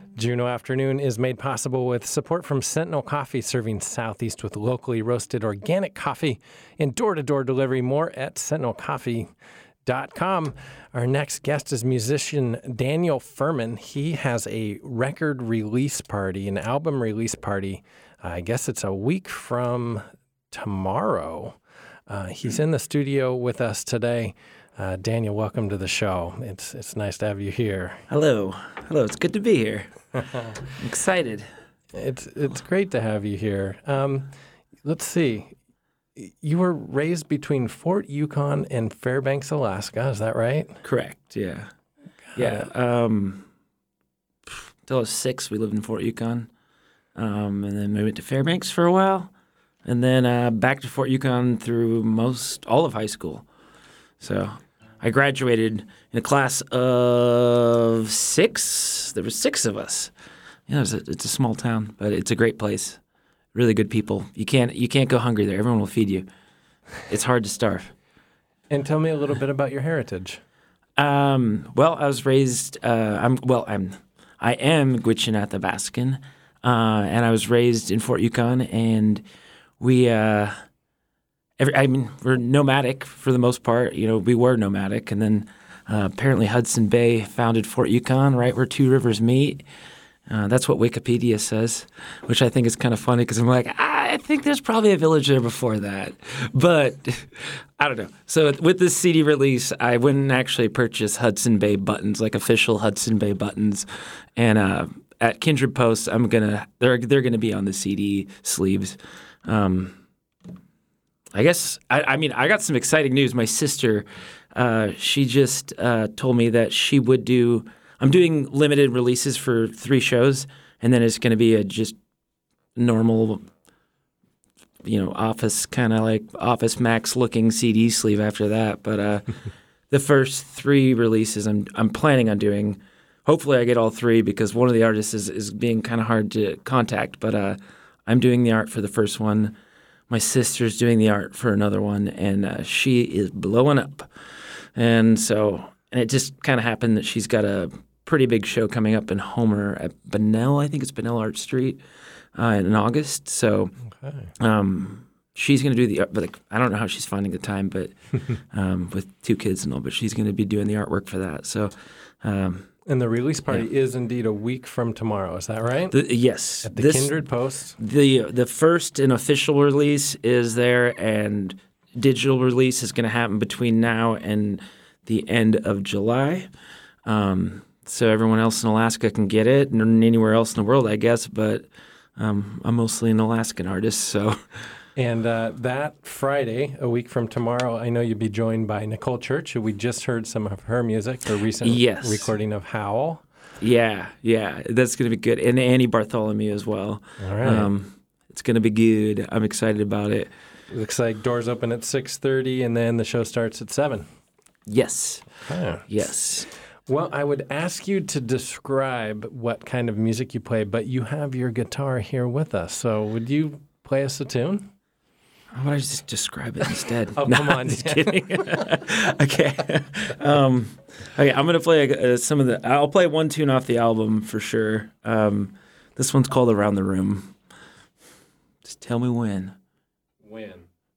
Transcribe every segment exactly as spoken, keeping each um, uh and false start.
Juneau Afternoon is made possible with support from Sentinel Coffee, serving Southeast with locally roasted organic coffee and door-to-door delivery. More at sentinel coffee dot com. Our next guest is musician Daniel Furman. He has a record release party, an album release party. Uh, I guess it's a week from tomorrow. Uh, he's in the studio with us today. Uh, Daniel, welcome to the show. It's it's nice to have you here. Hello. Hello. It's good to be here. I'm excited. It's it's great to have you here. Um, let's see. You were raised between Fort Yukon and Fairbanks, Alaska. Is that right? Correct. Yeah. Got yeah. it. Um, until I was six, we lived in Fort Yukon, um, and then we went to Fairbanks for a while, and then uh, back to Fort Yukon through most all of high school. So I graduated in a class of six. There were six of us. Yeah, it's a, it's a small town, but it's a great place. Really good people. You can't you can't go hungry there. Everyone will feed you. It's hard to starve. And tell me a little bit about your heritage. Um, well, I was raised. Uh, I'm well. I'm I am Gwich'in Athabascan, uh, and I was raised in Fort Yukon, and we. Uh, Every, I mean, we're nomadic for the most part. You know, we were nomadic, and then uh, apparently Hudson Bay founded Fort Yukon, right where two rivers meet. Uh, that's what Wikipedia says, which I think is kind of funny because I'm like, I think there's probably a village there before that, but I don't know. So with this C D release, I went and actually purchased Hudson Bay buttons, like official Hudson Bay buttons, and uh, at Kindred Post, I'm gonna they're they're gonna be on the C D sleeves. Um, I guess, I, I mean, I got some exciting news. My sister, uh, she just uh, told me that she would do, I'm doing limited releases for three shows, and then it's going to be a just normal, you know, office, kind of like Office Max looking C D sleeve after that. But uh, the first three releases I'm I'm planning on doing, hopefully I get all three because one of the artists is, is being kind of hard to contact, but uh, I'm doing the art for the first one. My sister's doing the art for another one, and uh, she is blowing up. And so, and it just kind of happened that she's got a pretty big show coming up in Homer at Bunnell. I think it's Bunnell Art Street uh, in August. So Okay. um, she's going to do the art, but like, I don't know how she's finding the time, but um, with two kids and all, but she's going to be doing the artwork for that. So, um, And the release party Yeah. is indeed a week from tomorrow. Is that right? the, yes. At the this, Kindred Post. The the first and official release is there, and digital release is going to happen between now and the end of July. Um, so everyone else in Alaska can get it, and anywhere else in the world, I guess. But um, I'm mostly an Alaskan artist, so. And uh, that Friday, a week from tomorrow, I know you'll be joined by Nicole Church, who we just heard some of her music, her recent Yes. recording of Howl. Yeah, yeah, that's going to be good. And Annie Bartholomew as well. All right. Um, it's going to be good. I'm excited about it. Looks like doors open at six thirty, and then the show starts at seven. Yes, Okay. yes. Well, I would ask you to describe what kind of music you play, but you have your guitar here with us. So would you play us a tune? How about I just describe it instead? Oh, No, come on. I'm just kidding. Okay. Um, okay, I'm going to play uh, some of the – I'll play one tune off the album for sure. Um, this one's called Around the Room. Just tell me when. When?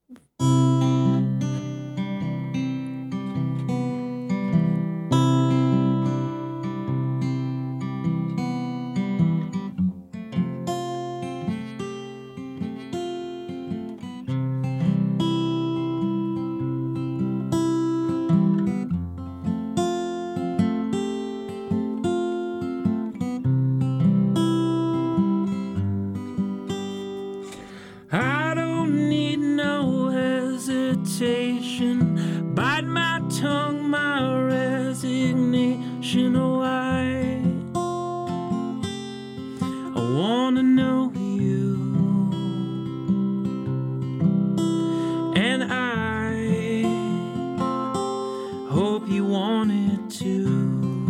I don't need no hesitation. Bite my tongue, my resignation. Oh, I, I want to know you. And I hope you want it too.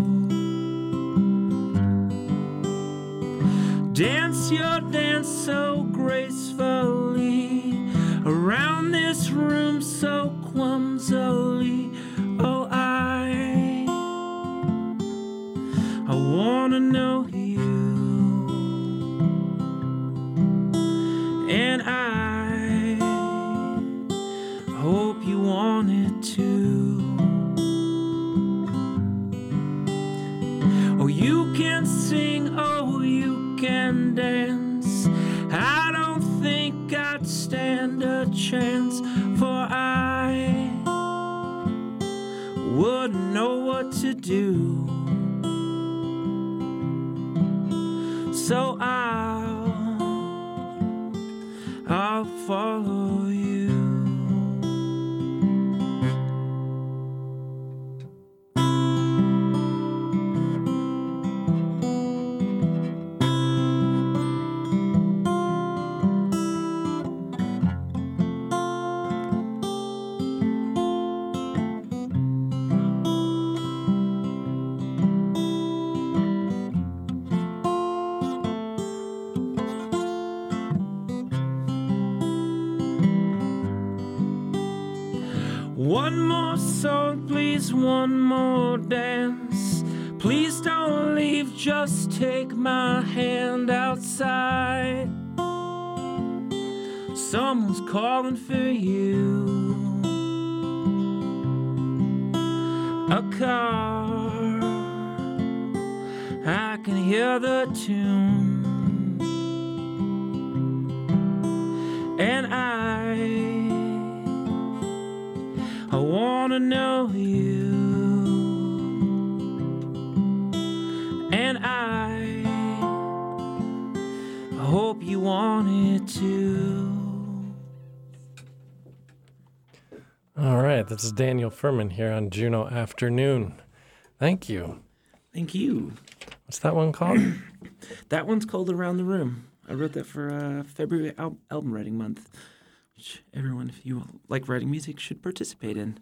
Dance your dance so gracefully around this room so clumsily. Oh, I I wanna know you. do. So I'll, I'll follow you. One more song, please, one more dance. Please don't leave, just take my hand outside. Someone's calling for you. A car, I can hear the tune. And I I wanna know you, and I, I hope you want it too. All right, this is Daniel Furman here on Juno Afternoon. Thank you. Thank you. What's that one called? That one's called Around the Room. I wrote that for uh, February al- album writing month, which everyone, if you like writing music, should participate in.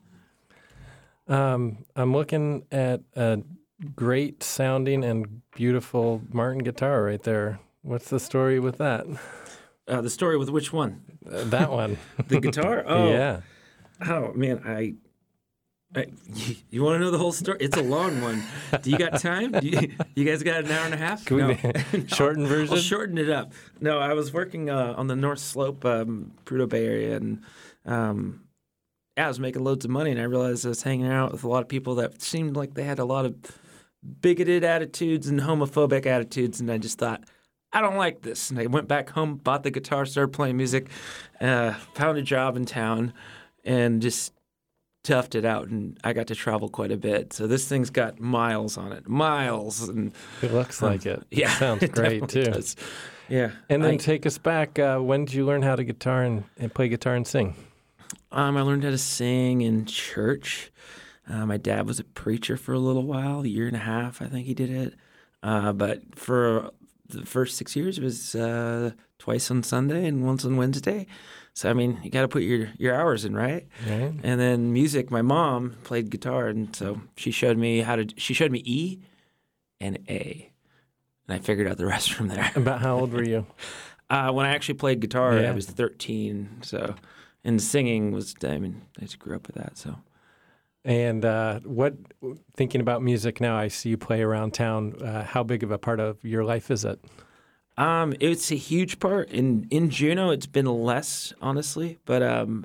Um, I'm looking at a great sounding and beautiful Martin guitar right there. What's the story with that? Uh, the story with which one? Uh, that one. The guitar? Oh. Yeah. Oh, man, I... I, you want to know the whole story? It's a long one. Do you got time? Do you, you guys got an hour and a half? Can we no. shorten version? I'll shorten it up. No, I was working uh, on the North Slope, um, Prudhoe Bay area, and um, yeah, I was making loads of money, and I realized I was hanging out with a lot of people that seemed like they had a lot of bigoted attitudes and homophobic attitudes, and I just thought, I don't like this. And I went back home, bought the guitar, started playing music, uh, found a job in town, and just toughed it out, and I got to travel quite a bit. So this thing's got miles on it, miles. And it looks like it. Yeah, it sounds it great too. Does. Yeah. And then I, take us back. Uh, when did you learn how to guitar and, and play guitar and sing? Um, I learned how to sing in church. Uh, my dad was a preacher for a little while, a year and a half, I think he did it. Uh, but for the first six years, it was uh, twice on Sunday and once on Wednesday. So, I mean, you got to put your, your hours in, right? Right. And then music, my mom played guitar, and so she showed me how to, she showed me E and A, and I figured out the rest from there. About how old were you? uh, when I actually played guitar, Yeah. I was thirteen, so, and singing was, I mean, I just grew up with that, so. And uh, what, thinking about music now, I see you play around town. Uh, how big of a part of your life is it? Um, it's a huge part. In in Juneau, it's been less, honestly, but um,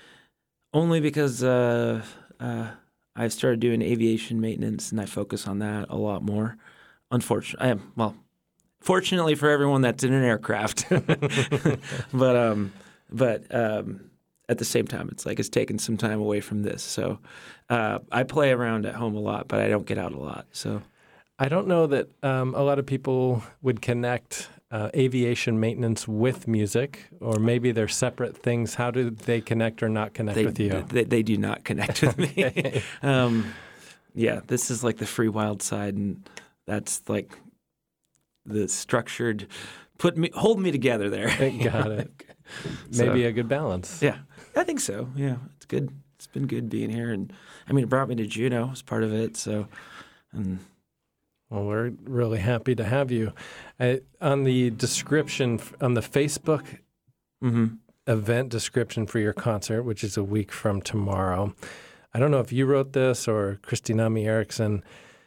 only because uh, uh, I've started doing aviation maintenance, and I focus on that a lot more. Unfortunately, I am, well, fortunately for everyone that's in an aircraft, but um, but um, at the same time, it's like it's taken some time away from this. So uh, I play around at home a lot, but I don't get out a lot. So. I don't know that um, a lot of people would connect uh, aviation maintenance with music, or maybe they're separate things. How do they connect or not connect They, with you? They, they do not connect with me. Okay. um, yeah, this is like the free wild side, and that's like the structured, put me, hold me together there. Got it. So, Maybe a good balance. Yeah, I think so. Yeah, it's good. It's been good being here, and I mean, it brought me to Juneau as part of it. So, and. Well, we're really happy to have you. Uh, on the description, on the Facebook Mm-hmm. event description for your concert, which is a week from tomorrow, I don't know if you wrote this or Christinami Erickson.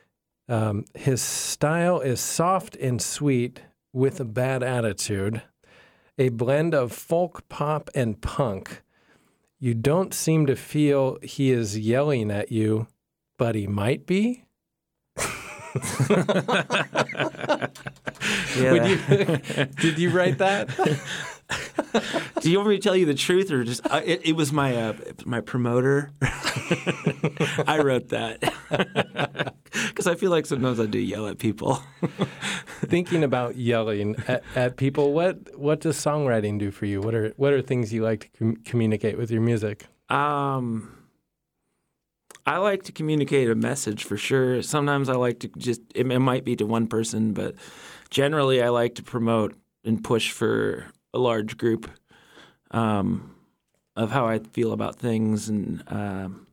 Um, his style is soft and sweet with a bad attitude, a blend of folk, pop, and punk. You don't seem to feel he is yelling at you, but he might be. Yeah. Would you, did you write that? Do you want me to tell you the truth, or just uh, it, it was my uh, my promoter? I wrote that Because I feel like sometimes I do yell at people. Thinking about yelling at, at people, what what does songwriting do for you? What are what are things you like to com- communicate with your music? Um, I like to communicate a message for sure. Sometimes I like to just, it, it might be to one person, but generally I like to promote and push for a large group um, of how I feel about things. And um,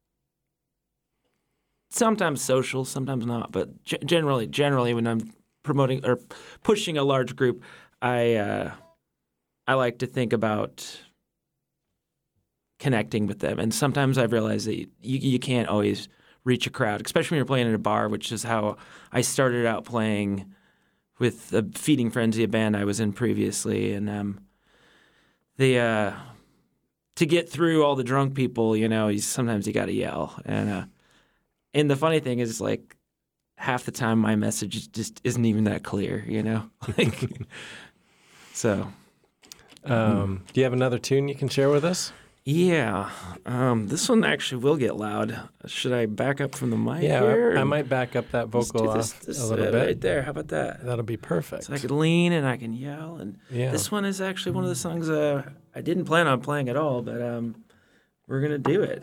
sometimes social, sometimes not. But g- generally, generally when I'm promoting or pushing a large group, I uh, I like to think about connecting with them. And sometimes I've realized that you, you can't always reach a crowd, especially when you're playing at a bar, which is how I started out playing with the Feeding Frenzy, a band I was in previously. And um, the uh, to get through all the drunk people, you know, you, sometimes you got to yell. And uh, and the funny thing is, like, half the time my message just isn't even that clear, you know? Like, so. Um, do you have another tune you can share with us? Yeah, um, this one actually will get loud. Should I back up from the mic yeah, here? I, I might back up that vocal this, off this, a little uh, bit. Right there. How about that? That'll be perfect. So I can lean and I can yell. And yeah. This one is actually one of the songs uh, I didn't plan on playing at all, but um, we're going to do it.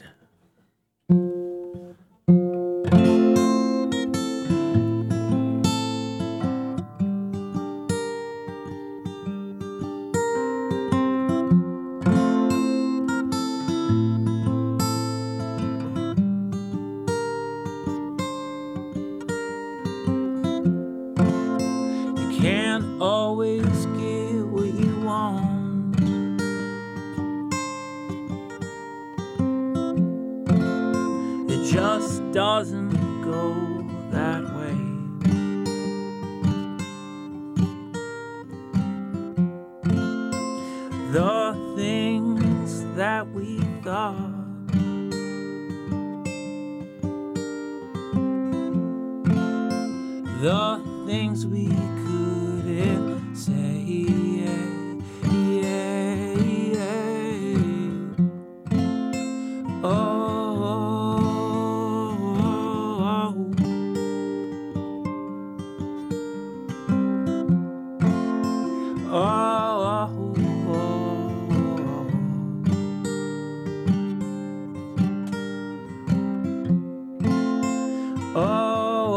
Always get what you want. It just doesn't go that way. The things that we thought, the things we couldn't say, yeah, yeah, yeah. Oh, oh, oh. Oh, oh, oh.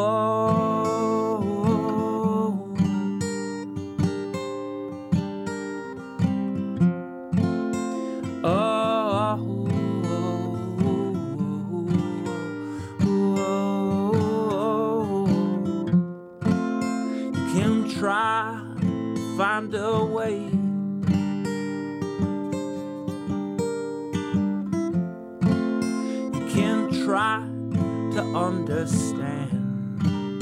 Find a way. You can try to understand,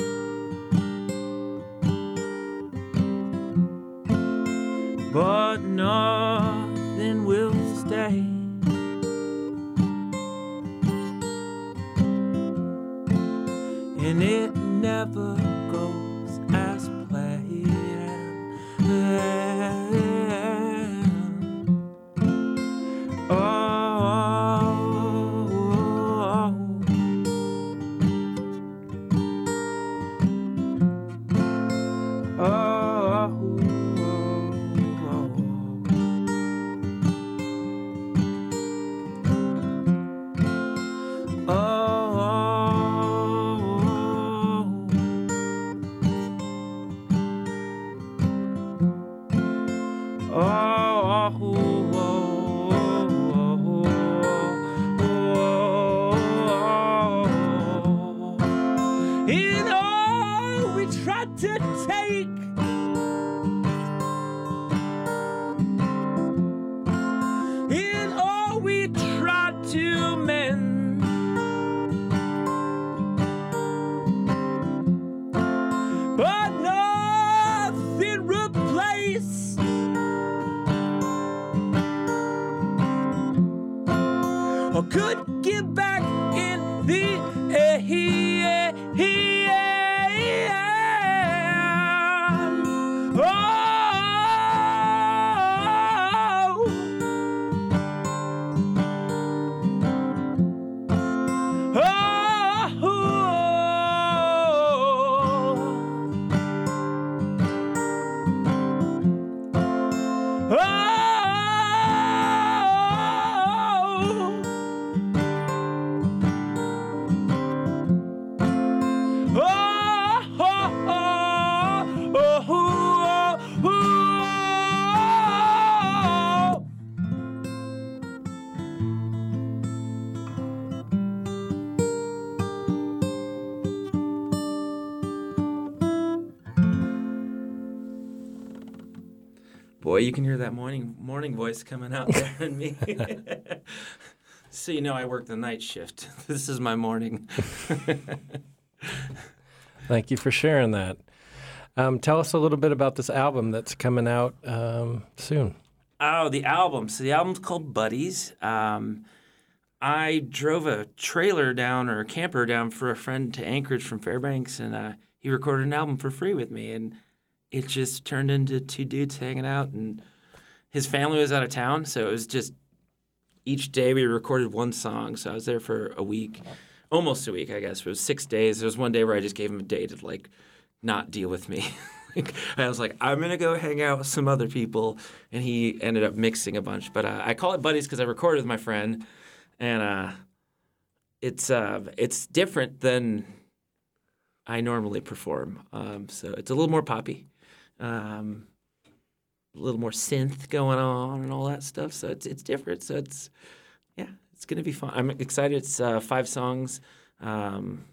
but nothing will stay. And it never goes as planned. Could get back in the air. Oh, oh, Boy, you can hear that morning morning voice coming out there in me. So you know I work the night shift. This is my morning. Thank you for sharing that. Um, tell us a little bit about this album that's coming out um, soon. Oh, the album. So the album's called Buddies. Um, I drove a trailer down or a camper down for a friend to Anchorage from Fairbanks, and uh, he recorded an album for free with me. And it just turned into two dudes hanging out. And his family was out of town, so it was just each day we recorded one song. So I was there for a week, almost a week, I guess. It was six days. There was one day where I just gave him a day to, like, not deal with me. Like, I was like, I'm going to go hang out with some other people. And he ended up mixing a bunch. But uh, I call it Buddies because I recorded with my friend. And uh, it's uh, it's different than I normally perform. Um, so it's a little more poppy. Um, a little more synth going on and all that stuff. So it's it's different. So it's, yeah, it's going to be fun. I'm excited. It's uh, five songs. Um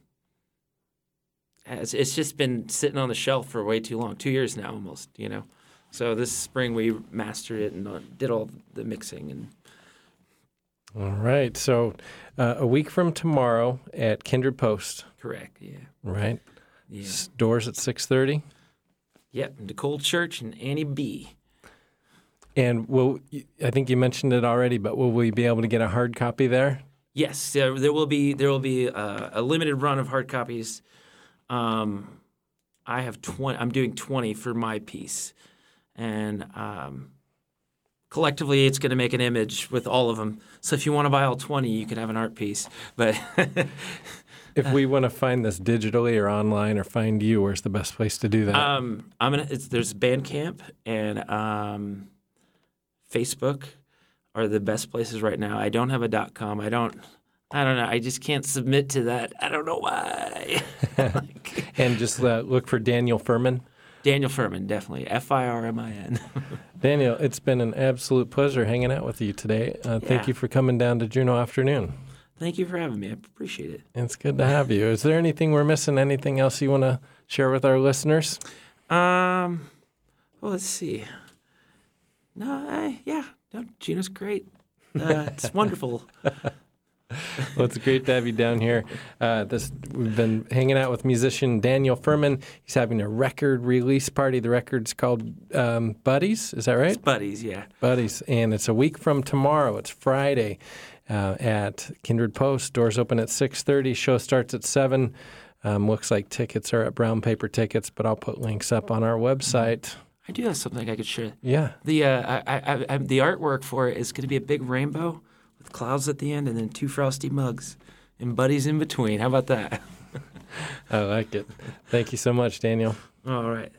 It's, it's just been sitting on the shelf for way too long, two years now almost, you know. So this spring we mastered it and uh, did all the mixing. And All right. So uh, a week from tomorrow at Kindred Post. Correct, yeah. Right? Yeah. S- Doors at six thirty. Yep, Nicole Church and Annie B. And will I think you mentioned it already, but will we be able to get a hard copy there? Yes, there, there will be there will be uh, a limited run of hard copies. Um, I have twenty. I'm doing twenty for my piece, and um, collectively, it's going to make an image with all of them. So if you want to buy all twenty, you can have an art piece. But if we want to find this digitally or online or find you, where's the best place to do that? um, I'm gonna. It's, there's Bandcamp and um, Facebook are the best places right now. I don't have a .com. I don't. I don't know. I just can't submit to that. I don't know why. And just uh, look for Daniel Furman. Daniel Furman, definitely. F I R M I N. Daniel, it's been an absolute pleasure hanging out with you today. Uh, thank Yeah. you for coming down to Juneau Afternoon. Thank you for having me. I appreciate it. It's good to have you. Is there anything we're missing? Anything else you want to share with our listeners? Um, well, let's see. No, I, yeah, no, Juneau's great. Uh, it's wonderful. Well, it's great to have you down here. Uh, this we've been hanging out with musician Daniel Furman. He's having a record release party. The record's called um, Buddies. Is that right? It's Buddies, yeah. Buddies, and it's a week from tomorrow. It's Friday uh, at Kindred Post. Doors open at six thirty. Show starts at seven. Um, looks like tickets are at Brown Paper Tickets, but I'll put links up on our website. I do have something I could share. Yeah. The uh, I, I, I, the artwork for it is going to be a big rainbow with clouds at the end and then two frosty mugs and Buddies in between. How about that? I like it. Thank you so much, Daniel. All right.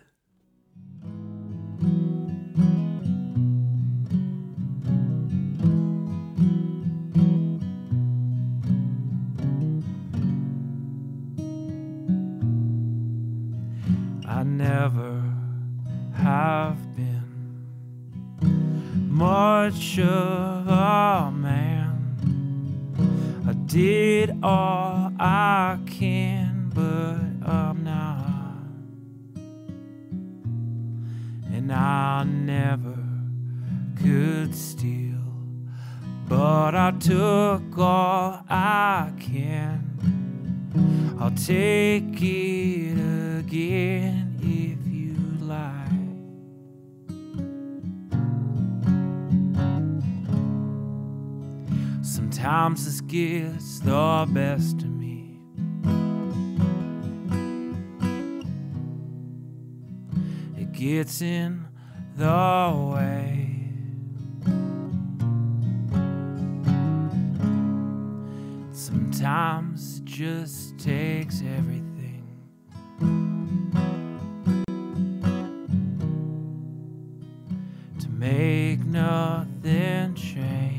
I never have been much of a man. I did all I can, but I'm not. And I never could steal, but I took all I can. I'll take it again if you like. Sometimes this gets the best of me. It gets in the way. Sometimes it just takes everything. To make nothing change.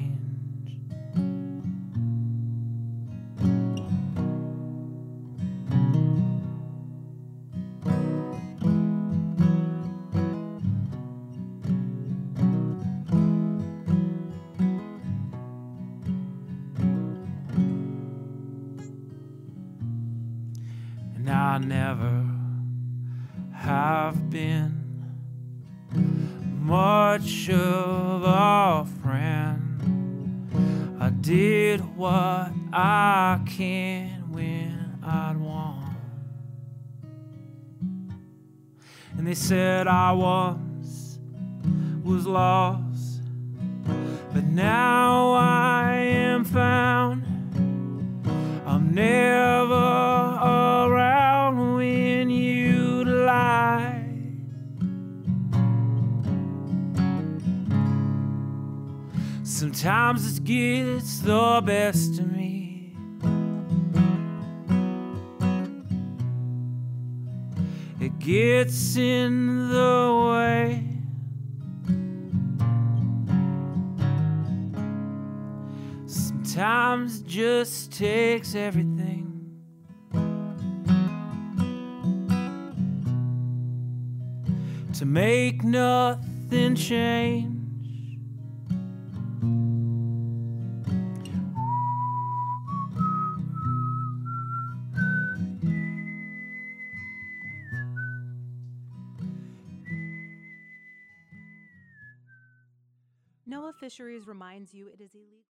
And I never have been much of a friend. I did what I can when I'd want. And they said I once was lost, but now I am found. I'm never around when you lie. Sometimes it gets the best of me. It gets in the way. Sometimes it just takes everything. To make nothing change. NOAA Fisheries reminds you it is illegal.